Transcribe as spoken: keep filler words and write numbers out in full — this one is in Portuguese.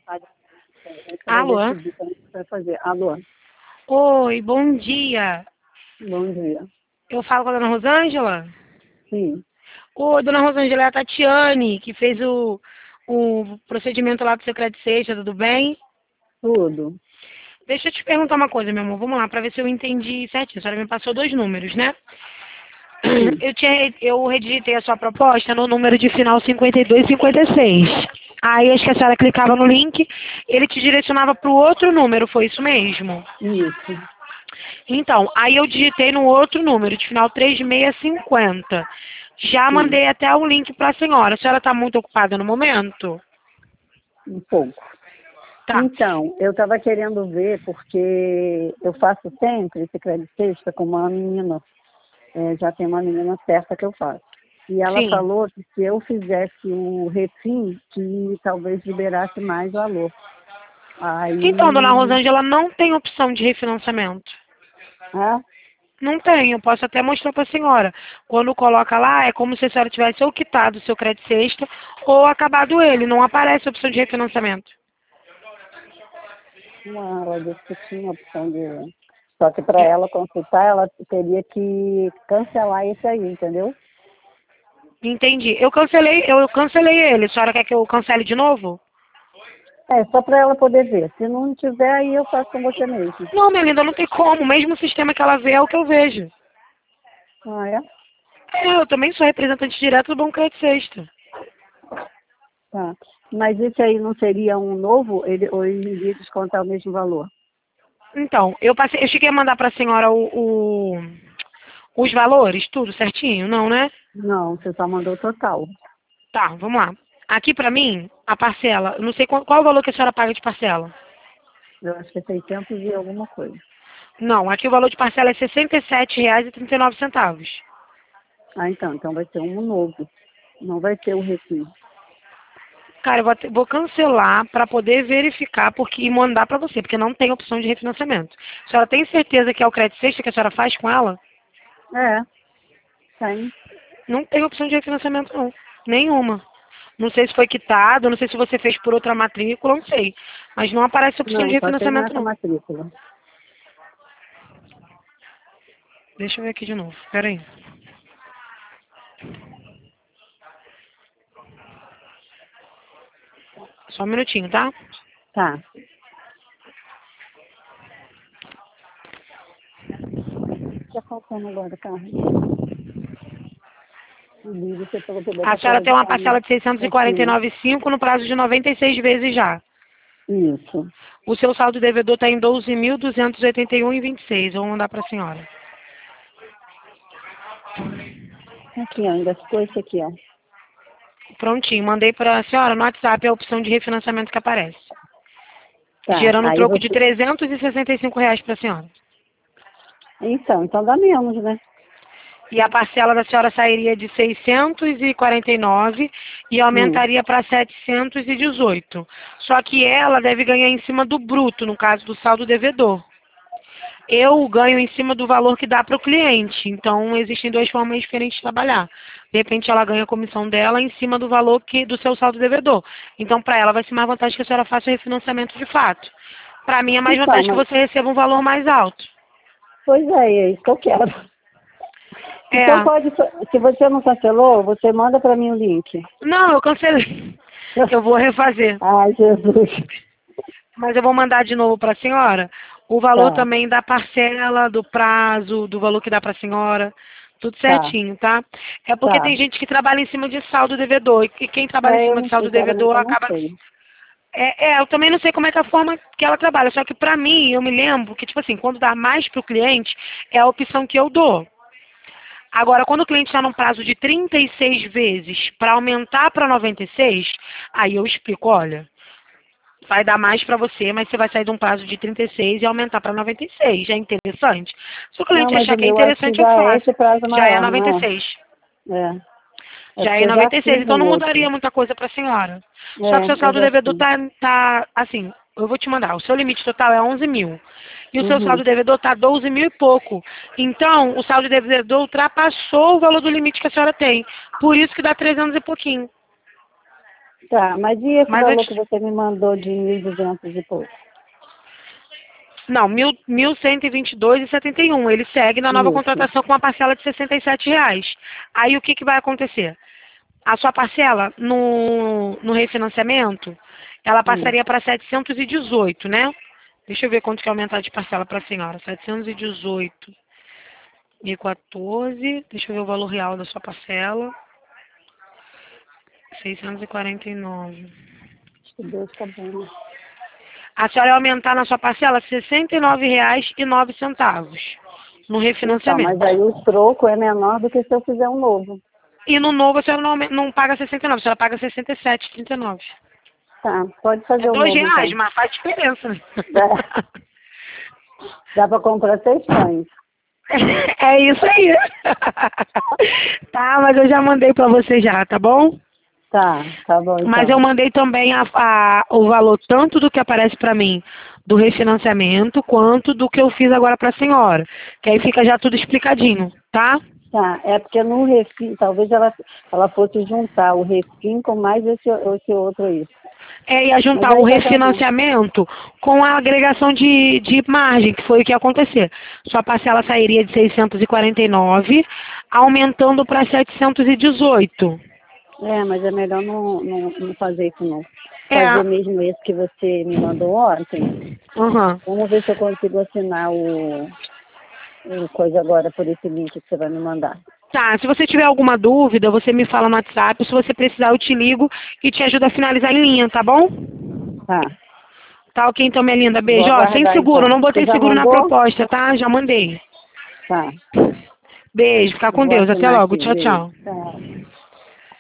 Para Alô? decidir como você vai fazer. Alô, Oi, bom dia. bom dia. Eu falo com a dona Rosângela? Sim, Oi, dona Rosângela, é a Tatiane, que fez o, o procedimento lá do seu crédito sexta, tudo bem? tudo. Deixa eu te perguntar uma coisa, meu amor. Vamos lá, para ver se eu entendi certinho. A senhora me passou dois números, né? Sim. Eu, tinha, eu redigitei a sua proposta no número de final cinquenta e dois e cinquenta e seis. Aí acho que a senhora clicava no link, ele te direcionava para o outro número, foi isso mesmo? Isso. Então, aí eu digitei no outro número, de final três seis cinco zero. Já Sim, mandei até o link para a senhora. A senhora está muito ocupada no momento? um pouco. Tá. Então, eu estava querendo ver, porque eu faço sempre esse crédito sexta com uma menina. É, já tem uma menina certa que eu faço. E ela Sim. falou que se eu fizesse o refim, que talvez liberasse mais valor. Então, dona Aí, Rosângela, não tem opção de refinanciamento. ah, Não tem, eu posso até mostrar para a senhora. Quando coloca lá, é como se a senhora tivesse ou quitado o seu crédito sexta ou acabado ele. Não aparece a opção de refinanciamento. uma, ela disse que tinha opção de. Só que para ela consultar, ela teria que cancelar esse aí, entendeu? Entendi. Eu cancelei, eu cancelei ele. A senhora quer que eu cancele de novo? É, só para ela poder ver. Se não tiver, aí eu faço com você mesmo. Não, minha linda, não tem como. O mesmo sistema que ela vê é o que eu vejo. Ah, é? É, eu também sou representante direto do Bom Crédito Sexta. Tá. Mas esse aí não seria um novo? Ele, ou ele iria descontar o mesmo valor? Então, eu passei, eu cheguei a mandar para a senhora o, o- os valores, tudo certinho, não, né? Não, você só mandou o total. Tá, vamos lá. Aqui para mim, a parcela, eu não sei qual, qual o valor que a senhora paga de parcela. Eu acho que é seiscentos e alguma coisa. Não, aqui o valor de parcela é sessenta e sete reais e trinta e nove centavos. Ah, então. Então vai ser um novo. Não vai ser o refis. Cara, eu vou, te- vou cancelar para poder verificar porque, e mandar para você, porque não tem opção de refinanciamento. A senhora tem certeza que é o crédito sexta que a senhora faz com ela? É, tem. Não tem opção de refinanciamento, não. Nenhuma. Não sei se foi quitado, não sei se você fez por outra matrícula, não sei. Mas não aparece opção de Não, só tem refinanciamento, nessa não. matrícula. Deixa eu ver aqui de novo. Pera aí. Só um minutinho, tá? Tá. Tá faltando agora, carro. O livro você falou que eu A botar senhora fora tem de uma carne. parcela de seiscentos e quarenta e Aqui. nove vírgula cinco no prazo de noventa e seis vezes já. Isso. O seu saldo devedor está em doze mil duzentos e oitenta e um vírgula vinte e seis. Vou mandar para a senhora. Aqui, ó. Ainda ficou esse aqui, ó. Prontinho. Mandei para a senhora no WhatsApp a opção de refinanciamento que aparece. Tá. Gerando um Aí troco de você. trezentos e sessenta e cinco reais para a senhora. Então, então dá menos, né? E a parcela da senhora sairia de seiscentos e quarenta e nove e Hum. aumentaria para setecentos e dezoito. Só que ela deve ganhar em cima do bruto, no caso do saldo devedor. Eu ganho em cima do valor que dá para o cliente. Então, existem duas formas diferentes de trabalhar. De repente, ela ganha a comissão dela em cima do valor que, do seu saldo devedor. Então, para ela, vai ser mais vantagem que a senhora faça o refinanciamento de fato. Para mim, é mais Então, vantagem que mas. você receba um valor mais alto. Pois é, é isso que eu quero. Então É. pode. Se você não cancelou, você manda para mim o link. Não, eu cancelei. Eu vou refazer. Ai, Jesus. Mas eu vou mandar de novo para a senhora o valor Tá, também da parcela, do prazo, do valor que dá para a senhora. Tudo tá, certinho, tá? É porque tá. tem gente que trabalha em cima de saldo devedor. E quem trabalha em É, eu cima de não, saldo sinceramente, devedor eu não acaba. sei. É, é, eu também não sei como é que é a forma que ela trabalha. Só que pra mim, eu me lembro que, tipo assim, quando dá mais pro cliente, é a opção que eu dou. Agora, quando o cliente está num prazo de trinta e seis vezes para aumentar para noventa e seis, aí eu explico, olha, vai dar mais para você, mas você vai sair de um prazo de trinta e seis e aumentar para noventa e seis. É interessante? Se o Não, cliente mas achar o que é meu acho que interessante, eu já é faço. esse prazo Já é maior, não noventa e é? seis. É. É Já porque é eu já noventa e seis, fiz então o não outro. mudaria muita coisa para a senhora. Só que É, seu eu saldo já devedor fiz. tá, tá, assim, eu vou te mandar, o seu limite total é onze mil. E o seu Uhum. saldo devedor tá doze mil e pouco. Então, o saldo devedor ultrapassou o valor do limite que a senhora tem. Por isso que dá trezentos e pouquinho. Tá, mas e esse Mas valor antes, que você me mandou de mil e duzentos e pouco? não, mil, mil cento e vinte e dois e setenta e um. Ele segue na nova Isso. contratação com uma parcela de sessenta e sete reais. Aí o que, que vai acontecer? A sua parcela no, no refinanciamento, ela Hum. passaria para setecentos e dezoito, né? Deixa eu ver quanto que aumentar de parcela para a senhora. setecentos e dezoito e quatorze. Deixa eu ver o valor real da sua parcela. seiscentos e quarenta e nove. Acho que Deus tá bom, né? A senhora vai aumentar na sua parcela sessenta e nove reais e nove centavos no Então, mas refinanciamento. aí o troco é menor do que se eu fizer um novo. E no novo a senhora não, aume- não paga sessenta e nove, a senhora paga sessenta e sete e trinta e nove. Tá, pode É fazer o dois novo reais, então. mas faz diferença, né? Dá, dá pra comprar seis pães. É isso aí. Tá, mas eu já mandei pra você já, tá bom? Tá, tá bom Mas eu então. mandei também a, a- o valor tanto do que aparece pra mim do refinanciamento, quanto do que eu fiz agora pra senhora. Que aí fica já tudo explicadinho, tá? Tá, é porque no refim, talvez ela, ela fosse juntar o refim com mais esse, esse outro aí. É, ia Mas juntar o aí tá, tá bom. refinanciamento com a agregação de, de margem, que foi o que ia acontecer. Sua parcela sairia de seiscentos e quarenta e nove, aumentando para setecentos e dezoito. É, mas é melhor não, não, não fazer isso não. É, Fazer mesmo esse que você me mandou ontem. aham. Vamos ver se eu consigo assinar o, o coisa agora por esse link que você vai me mandar. Tá, se você tiver alguma dúvida, você me fala no WhatsApp. Se você precisar, eu te ligo e te ajudo a finalizar em linha, tá bom? Tá, Tá ok, então, minha linda. vou Beijo. Ó, sem aguardar seguro, então. não Você botei já seguro na mandou? proposta, tá? Já mandei. Tá, Beijo, fica eu com vou Deus. Até assinar logo. aqui. Tchau, Beijo. tchau. Tá.